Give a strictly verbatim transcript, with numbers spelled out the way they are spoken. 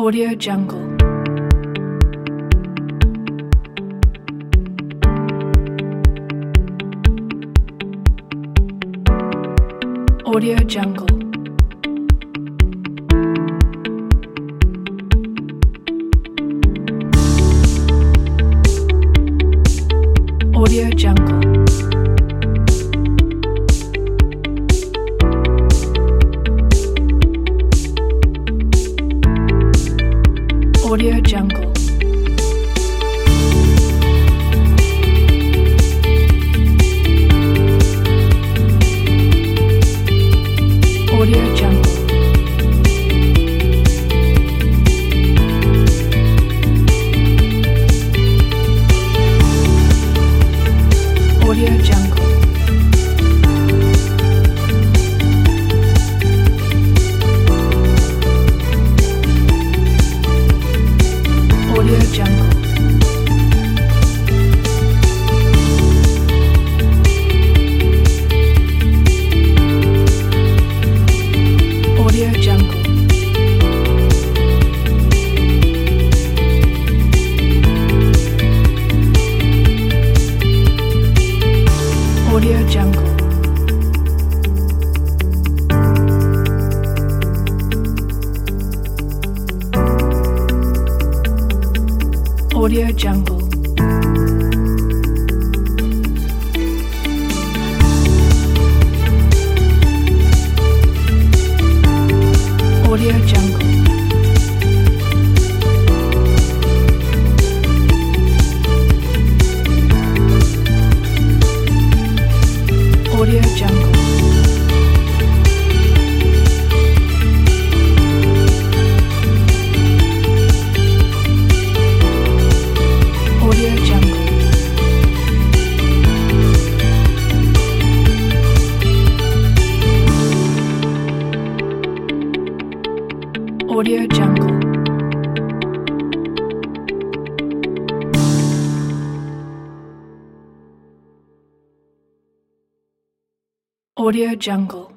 Audio Jungle. Audio Jungle. Audio Jungle. Audio Jungle. Audio Jungle. Audio Jungle. Audio Jungle. Audio Jungle. Audio Jungle. Audio Jungle. Audio Jungle. Audio Jungle. Audio Jungle. Audio Jungle. Audio Jungle.